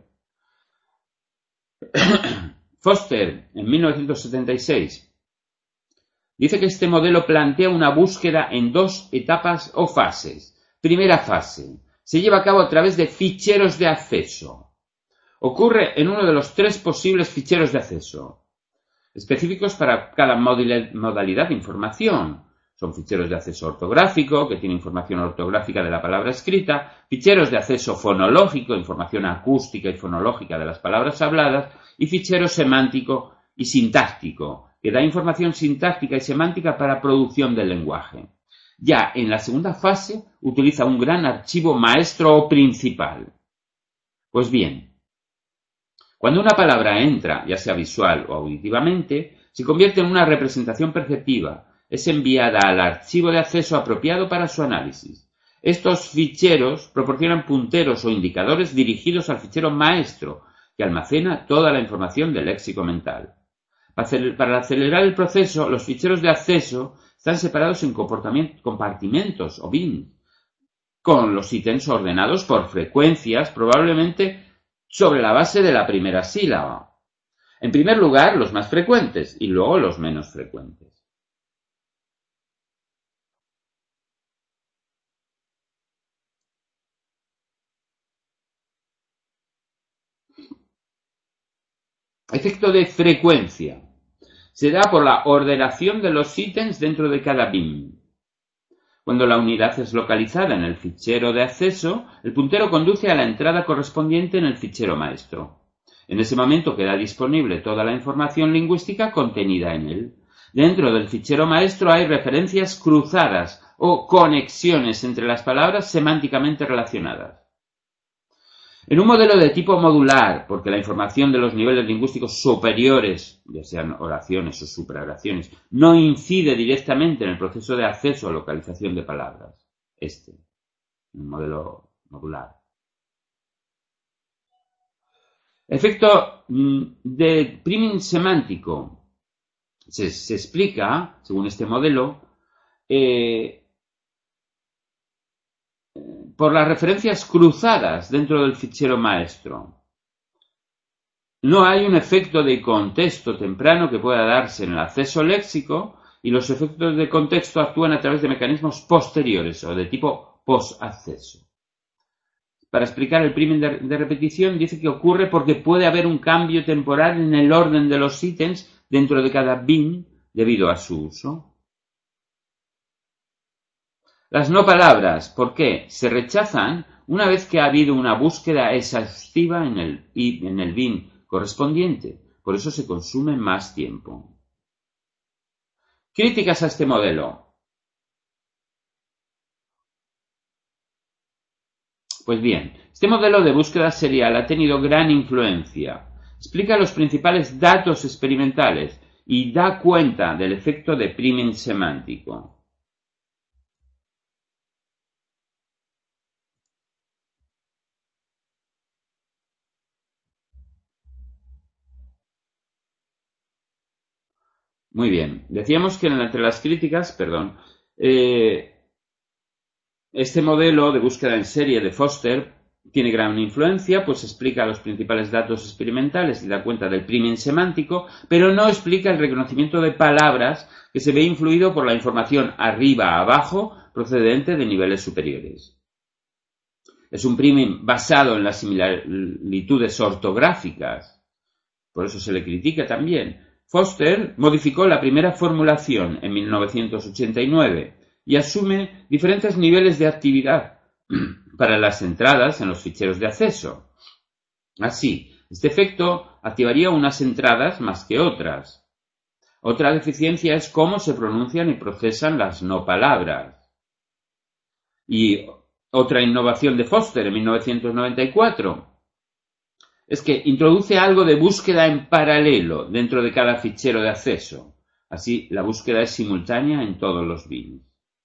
Foster, en mil novecientos setenta y seis, dice que este modelo plantea una búsqueda en dos etapas o fases. Primera fase, se lleva a cabo a través de ficheros de acceso. Ocurre en uno de los tres posibles ficheros de acceso, específicos para cada modalidad de información. Son ficheros de acceso ortográfico, que tiene información ortográfica de la palabra escrita, ficheros de acceso fonológico, información acústica y fonológica de las palabras habladas, y fichero semántico y sintáctico, que da información sintáctica y semántica para producción del lenguaje. Ya en la segunda fase utiliza un gran archivo maestro o principal. Pues bien, cuando una palabra entra, ya sea visual o auditivamente, se convierte en una representación perceptiva. Es enviada al archivo de acceso apropiado para su análisis. Estos ficheros proporcionan punteros o indicadores dirigidos al fichero maestro, que almacena toda la información del léxico mental. Para acelerar el proceso, los ficheros de acceso están separados en compartimentos o bins, con los ítems ordenados por frecuencias, probablemente sobre la base de la primera sílaba. En primer lugar, los más frecuentes y luego los menos frecuentes. Efecto de frecuencia. Se da por la ordenación de los ítems dentro de cada bin. Cuando la unidad es localizada en el fichero de acceso, el puntero conduce a la entrada correspondiente en el fichero maestro. En ese momento queda disponible toda la información lingüística contenida en él. Dentro del fichero maestro hay referencias cruzadas o conexiones entre las palabras semánticamente relacionadas. En un modelo de tipo modular, porque la información de los niveles lingüísticos superiores, ya sean oraciones o supraoraciones, no incide directamente en el proceso de acceso o localización de palabras. Este, un modelo modular. Efecto de priming semántico. Se, se explica, según este modelo, eh, por las referencias cruzadas dentro del fichero maestro. No hay un efecto de contexto temprano que pueda darse en el acceso léxico y los efectos de contexto actúan a través de mecanismos posteriores o de tipo post-acceso. Para explicar el priming de, de repetición, dice que ocurre porque puede haber un cambio temporal en el orden de los ítems dentro de cada bin debido a su uso. Las no palabras, ¿por qué? Se rechazan una vez que ha habido una búsqueda exhaustiva en el, en el bin correspondiente. Por eso se consume más tiempo. Críticas a este modelo. Pues bien, este modelo de búsqueda serial ha tenido gran influencia. Explica los principales datos experimentales y da cuenta del efecto de priming semántico. Muy bien, decíamos que entre las críticas, perdón, eh, este modelo de búsqueda en serie de Foster tiene gran influencia, pues explica los principales datos experimentales y da cuenta del priming semántico, pero no explica el reconocimiento de palabras que se ve influido por la información arriba a abajo procedente de niveles superiores. Es un priming basado en las similitudes ortográficas, por eso se le critica también. Foster modificó la primera formulación en mil novecientos ochenta y nueve y asume diferentes niveles de actividad para las entradas en los ficheros de acceso. Así, este efecto activaría unas entradas más que otras. Otra deficiencia es cómo se pronuncian y procesan las no palabras. Y otra innovación de Foster en mil novecientos noventa y cuatro es que introduce algo de búsqueda en paralelo dentro de cada fichero de acceso. Así, la búsqueda es simultánea en todos los bins.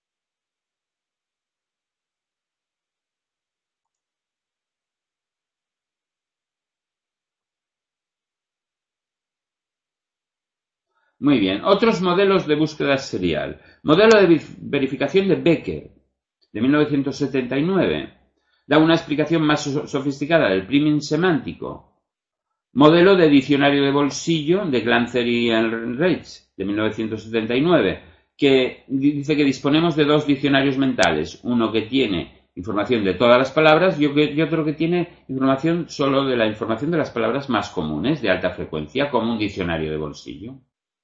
Muy bien, otros modelos de búsqueda serial. Modelo de verificación de Becker, de mil novecientos setenta y nueve. Da una explicación más sofisticada del priming semántico. Modelo de diccionario de bolsillo de Glanzer y Enrich, de mil novecientos setenta y nueve, que dice que disponemos de dos diccionarios mentales, uno que tiene información de todas las palabras y otro que tiene información solo de la información de las palabras más comunes, de alta frecuencia, como un diccionario de bolsillo.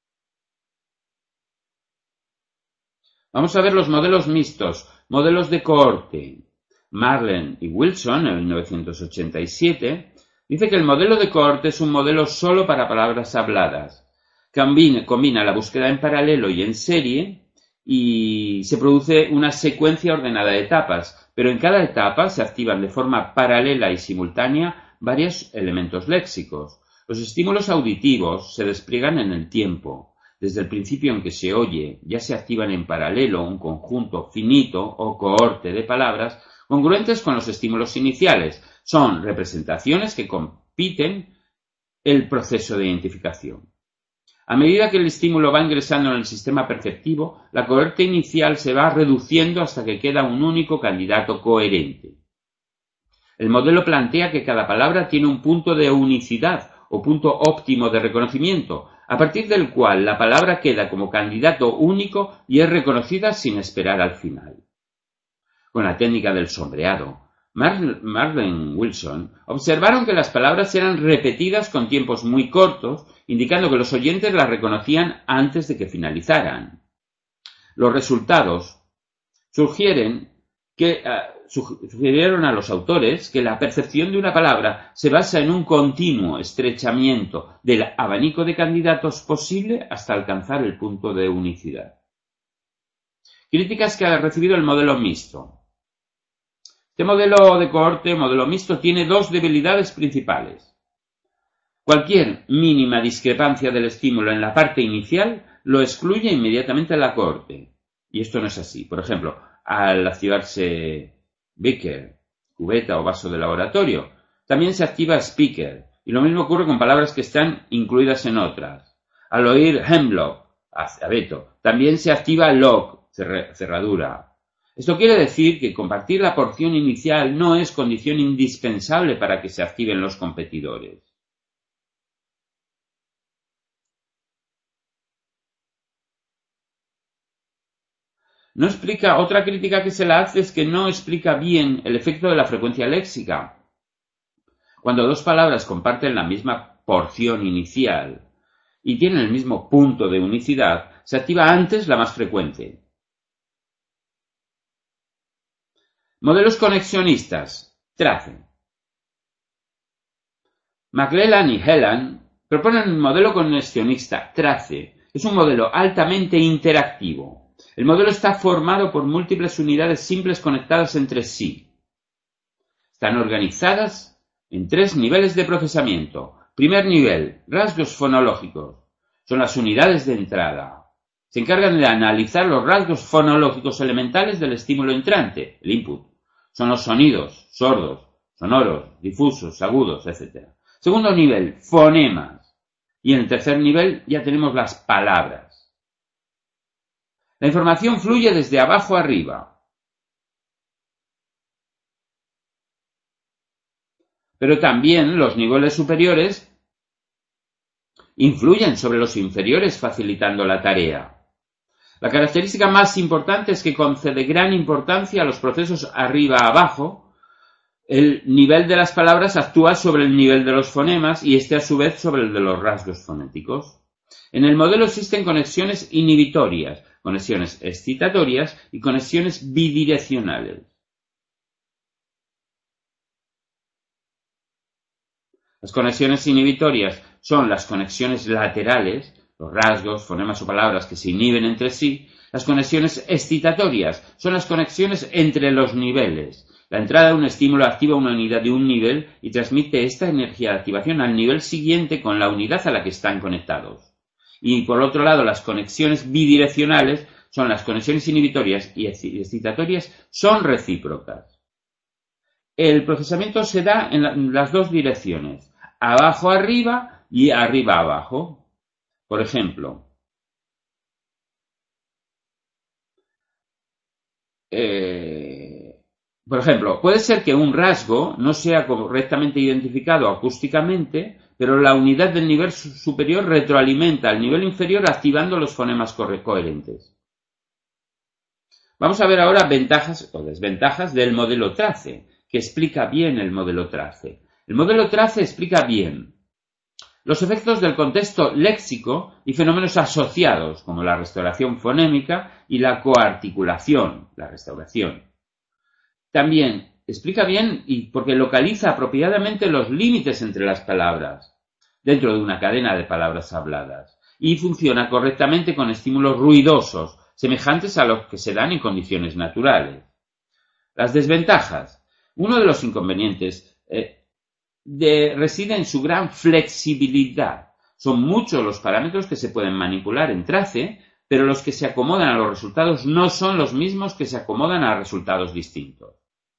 Vamos a ver los modelos mixtos, modelos de cohorte. Marlen y Wilson, en mil novecientos ochenta y siete, dice que el modelo de cohorte es un modelo solo para palabras habladas. Combina, combina la búsqueda en paralelo y en serie y se produce una secuencia ordenada de etapas, pero en cada etapa se activan de forma paralela y simultánea varios elementos léxicos. Los estímulos auditivos se despliegan en el tiempo. Desde el principio en que se oye, ya se activan en paralelo un conjunto finito o cohorte de palabras congruentes con los estímulos iniciales. Son representaciones que compiten el proceso de identificación. A medida que el estímulo va ingresando en el sistema perceptivo, la cohorte inicial se va reduciendo hasta que queda un único candidato coherente. El modelo plantea que cada palabra tiene un punto de unicidad o punto óptimo de reconocimiento, a partir del cual la palabra queda como candidato único y es reconocida sin esperar al final. Con la técnica del sombreado, Marlen y Wilson observaron que las palabras eran repetidas con tiempos muy cortos, indicando que los oyentes las reconocían antes de que finalizaran. Los resultados sugieren que, uh, sugirieron a los autores que la percepción de una palabra se basa en un continuo estrechamiento del abanico de candidatos posible hasta alcanzar el punto de unicidad. Críticas que ha recibido el modelo mixto. Este modelo de cohorte, modelo mixto, tiene dos debilidades principales. Cualquier mínima discrepancia del estímulo en la parte inicial lo excluye inmediatamente de la cohorte. Y esto no es así. Por ejemplo, al activarse beaker, cubeta o vaso de laboratorio, también se activa speaker. Y lo mismo ocurre con palabras que están incluidas en otras. Al oír hemlock, abeto, también se activa lock, cerradura. Esto quiere decir que compartir la porción inicial no es condición indispensable para que se activen los competidores. No explica, otra crítica que se le hace es que no explica bien el efecto de la frecuencia léxica. Cuando dos palabras comparten la misma porción inicial y tienen el mismo punto de unicidad, se activa antes la más frecuente. Modelos conexionistas. Trace. McClellan y Helland proponen un modelo conexionista, Trace. Es un modelo altamente interactivo. El modelo está formado por múltiples unidades simples conectadas entre sí. Están organizadas en tres niveles de procesamiento. Primer nivel, rasgos fonológicos. Son las unidades de entrada. Se encargan de analizar los rasgos fonológicos elementales del estímulo entrante, el input. Son los sonidos, sordos, sonoros, difusos, agudos, etcétera. Segundo nivel, fonemas. Y en el tercer nivel ya tenemos las palabras. La información fluye desde abajo a arriba. Pero también los niveles superiores influyen sobre los inferiores facilitando la tarea. La característica más importante es que concede gran importancia a los procesos arriba-abajo. El nivel de las palabras actúa sobre el nivel de los fonemas y este a su vez sobre el de los rasgos fonéticos. En el modelo existen conexiones inhibitorias, conexiones excitatorias y conexiones bidireccionales. Las conexiones inhibitorias son las conexiones laterales, los rasgos, fonemas o palabras que se inhiben entre sí. Las conexiones excitatorias son las conexiones entre los niveles. La entrada de un estímulo activa una unidad de un nivel y transmite esta energía de activación al nivel siguiente con la unidad a la que están conectados. Y por otro lado, las conexiones bidireccionales son las conexiones inhibitorias y excitatorias son recíprocas. El procesamiento se da en las dos direcciones, abajo arriba y arriba abajo. Por ejemplo, eh, por ejemplo, puede ser que un rasgo no sea correctamente identificado acústicamente, pero la unidad del nivel superior retroalimenta al nivel inferior activando los fonemas coherentes. Vamos a ver ahora ventajas o desventajas del modelo TRACE, que explica bien el modelo TRACE. El modelo TRACE explica bien los efectos del contexto léxico y fenómenos asociados, como la restauración fonémica y la coarticulación, la restauración. También explica bien y porque localiza apropiadamente los límites entre las palabras, dentro de una cadena de palabras habladas, y funciona correctamente con estímulos ruidosos, semejantes a los que se dan en condiciones naturales. Las desventajas. Uno de los inconvenientes eh, de, reside en su gran flexibilidad. Son muchos los parámetros que se pueden manipular en TRACE, pero los que se acomodan a los resultados no son los mismos que se acomodan a resultados distintos.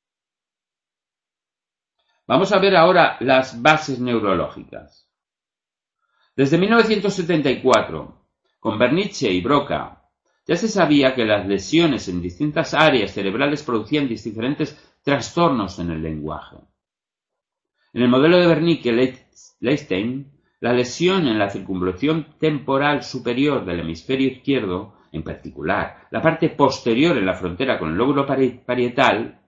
Vamos a ver ahora las bases neurológicas. Desde mil novecientos setenta y cuatro, con Wernicke y Broca, ya se sabía que las lesiones en distintas áreas cerebrales producían diferentes trastornos en el lenguaje. En el modelo de Wernicke-Leitstein, la lesión en la circunvolución temporal superior del hemisferio izquierdo, en particular la parte posterior en la frontera con el lóbulo parietal,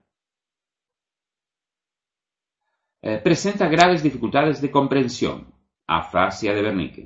eh, presenta graves dificultades de comprensión, afasia de Wernicke.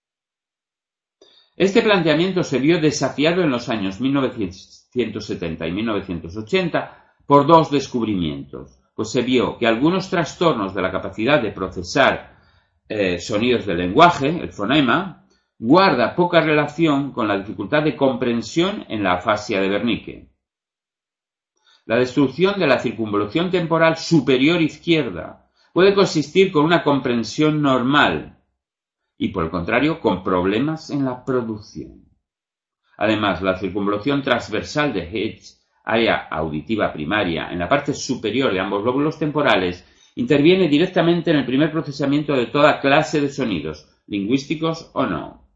Este planteamiento se vio desafiado en los años mil novecientos setenta y mil novecientos ochenta por dos descubrimientos, pues se vio que algunos trastornos de la capacidad de procesar eh, sonidos del lenguaje, el fonema, guarda poca relación con la dificultad de comprensión en la afasia de Wernicke. La destrucción de la circunvolución temporal superior izquierda puede consistir con una comprensión normal, y por el contrario con problemas en la producción. Además, la circunvolución transversal de Hedge, área auditiva primaria, en la parte superior de ambos lóbulos temporales, interviene directamente en el primer procesamiento de toda clase de sonidos, lingüísticos o no.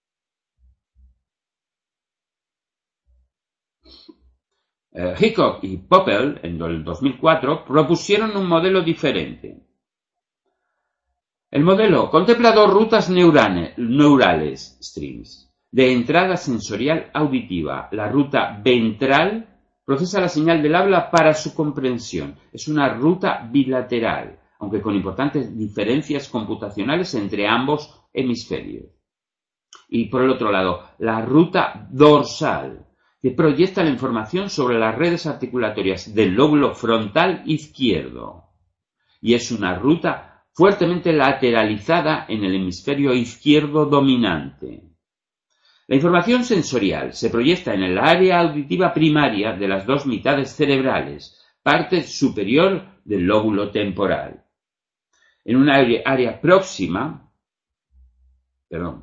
Eh, Hickok y Poppel, en el dos mil cuatro, propusieron un modelo diferente. El modelo contempla dos rutas neurales, streams, de entrada sensorial auditiva. La ruta ventral procesa la señal del habla para su comprensión. Es una ruta bilateral, aunque con importantes diferencias computacionales entre ambos hemisferios. Y por el otro lado, la ruta dorsal, que proyecta la información sobre las redes articulatorias del lóbulo frontal izquierdo. Y es una ruta fuertemente lateralizada en el hemisferio izquierdo dominante. La información sensorial se proyecta en el área auditiva primaria de las dos mitades cerebrales, parte superior del lóbulo temporal. En una área próxima, perdón,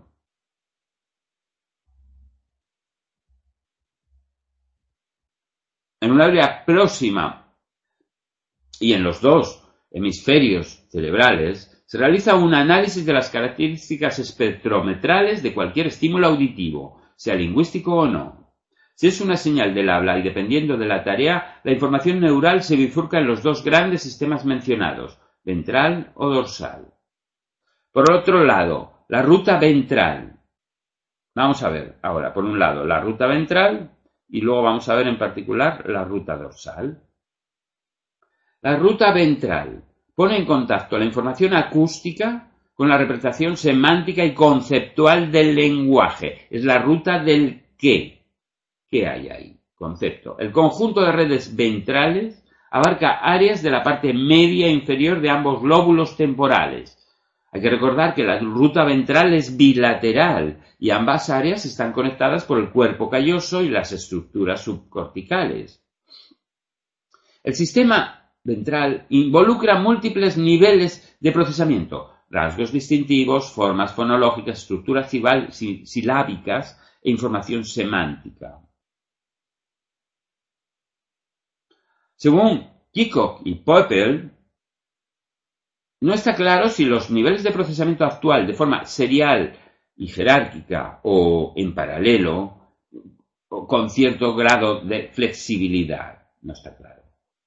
en un área próxima y en los dos hemisferios cerebrales, se realiza un análisis de las características espectrometrales de cualquier estímulo auditivo, sea lingüístico o no. Si es una señal del habla y dependiendo de la tarea, la información neural se bifurca en los dos grandes sistemas mencionados, ventral o dorsal. Por otro lado, la ruta ventral. Vamos a ver ahora, por un lado, la ruta ventral y luego vamos a ver en particular la ruta dorsal. La ruta ventral pone en contacto la información acústica con la representación semántica y conceptual del lenguaje. Es la ruta del qué. ¿Qué hay ahí? Concepto. El conjunto de redes ventrales abarca áreas de la parte media e inferior de ambos lóbulos temporales. Hay que recordar que la ruta ventral es bilateral y ambas áreas están conectadas por el cuerpo calloso y las estructuras subcorticales. El sistema ventral involucra múltiples niveles de procesamiento, rasgos distintivos, formas fonológicas, estructuras silábicas e información semántica. Según Hickok y Poepel, no está claro si los niveles de procesamiento actual de forma serial y jerárquica o en paralelo o con cierto grado de flexibilidad. No está claro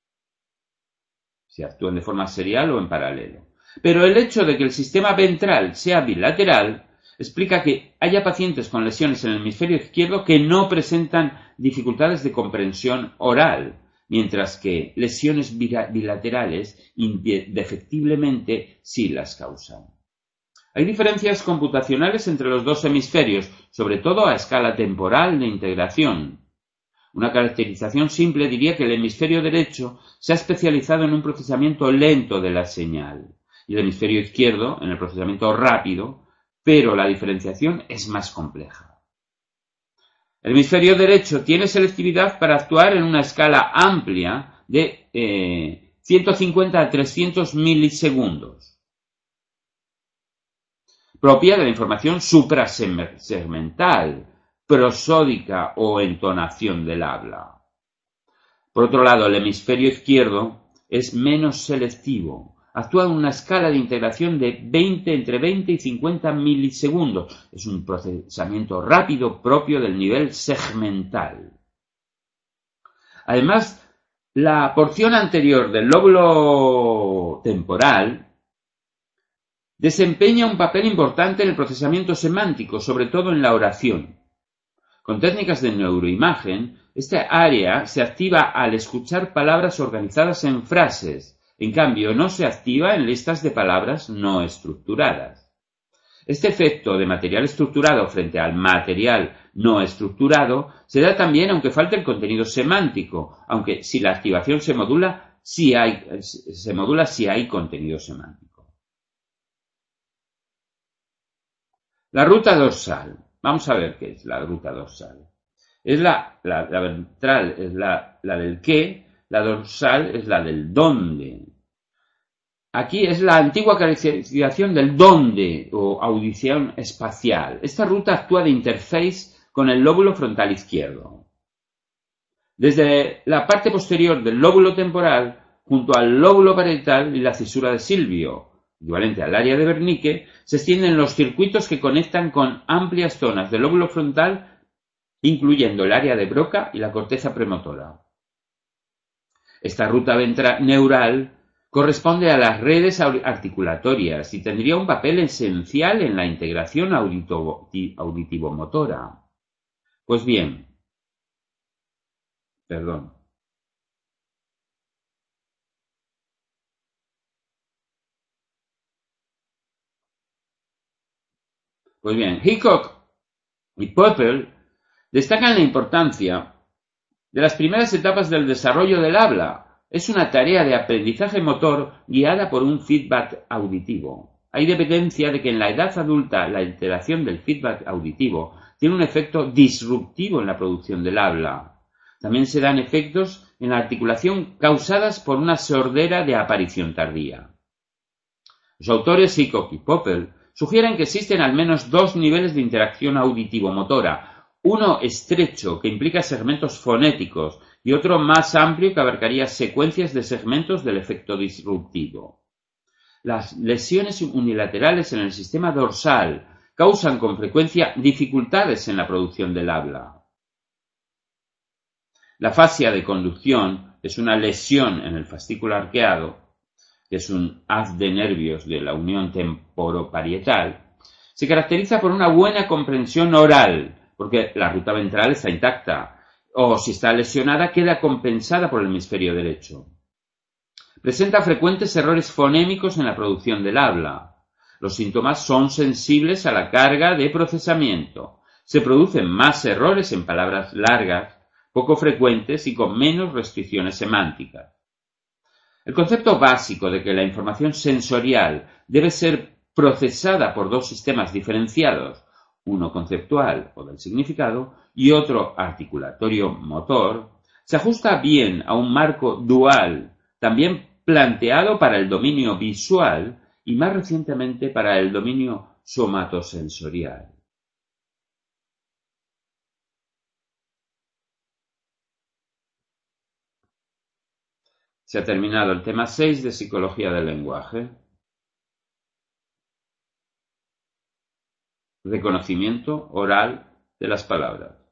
si actúan de forma serial o en paralelo. Pero el hecho de que el sistema ventral sea bilateral explica que haya pacientes con lesiones en el hemisferio izquierdo que no presentan dificultades de comprensión oral, mientras que lesiones bilaterales indefectiblemente sí las causan. Hay diferencias computacionales entre los dos hemisferios, sobre todo a escala temporal de integración. Una caracterización simple diría que el hemisferio derecho se ha especializado en un procesamiento lento de la señal y el hemisferio izquierdo en el procesamiento rápido, pero la diferenciación es más compleja. El hemisferio derecho tiene selectividad para actuar en una escala amplia de eh, ciento cincuenta a trescientos milisegundos, propia de la información suprasegmental, prosódica o entonación del habla. Por otro lado, el hemisferio izquierdo es menos selectivo. Actúa en una escala de integración de veinte, entre veinte y cincuenta milisegundos. Es un procesamiento rápido propio del nivel segmental. Además, la porción anterior del lóbulo temporal desempeña un papel importante en el procesamiento semántico, sobre todo en la oración. Con técnicas de neuroimagen, esta área se activa al escuchar palabras organizadas en frases. En cambio, no se activa en listas de palabras no estructuradas. Este efecto de material estructurado frente al material no estructurado se da también aunque falte el contenido semántico, aunque si la activación se modula, si hay, se modula si hay contenido semántico. La ruta dorsal. Vamos a ver qué es la ruta dorsal. Es la, la, la ventral es la, la del qué, la dorsal es la del dónde. Aquí es la antigua caracterización del dónde o audición espacial. Esta ruta actúa de interface con el lóbulo frontal izquierdo. Desde la parte posterior del lóbulo temporal, junto al lóbulo parietal y la cisura de Silvio, equivalente al área de Wernicke, se extienden los circuitos que conectan con amplias zonas del lóbulo frontal, incluyendo el área de Broca y la corteza premotora. Esta ruta ventral neural corresponde a las redes articulatorias y tendría un papel esencial en la integración auditivo-motora. Pues bien, perdón. Pues bien, Hickok y Poepel destacan la importancia de las primeras etapas del desarrollo del habla. Es una tarea de aprendizaje motor guiada por un feedback auditivo. Hay evidencia de que en la edad adulta la alteración del feedback auditivo tiene un efecto disruptivo en la producción del habla. También se dan efectos en la articulación causadas por una sordera de aparición tardía. Los autores Hickok y Poepel sugieren que existen al menos dos niveles de interacción auditivo-motora, uno estrecho que implica segmentos fonéticos y otro más amplio que abarcaría secuencias de segmentos del efecto disruptivo. Las lesiones unilaterales en el sistema dorsal causan con frecuencia dificultades en la producción del habla. La fascia de conducción es una lesión en el fascículo arqueado, que es un haz de nervios de la unión temporoparietal. Se caracteriza por una buena comprensión oral, porque la ruta ventral está intacta, o si está lesionada queda compensada por el hemisferio derecho. Presenta frecuentes errores fonémicos en la producción del habla. Los síntomas son sensibles a la carga de procesamiento. Se producen más errores en palabras largas, poco frecuentes y con menos restricciones semánticas. El concepto básico de que la información sensorial debe ser procesada por dos sistemas diferenciados, uno conceptual o del significado y otro articulatorio motor, se ajusta bien a un marco dual, también planteado para el dominio visual y más recientemente para el dominio somatosensorial. Se ha terminado el tema seis de Psicología del lenguaje. Reconocimiento oral de las palabras.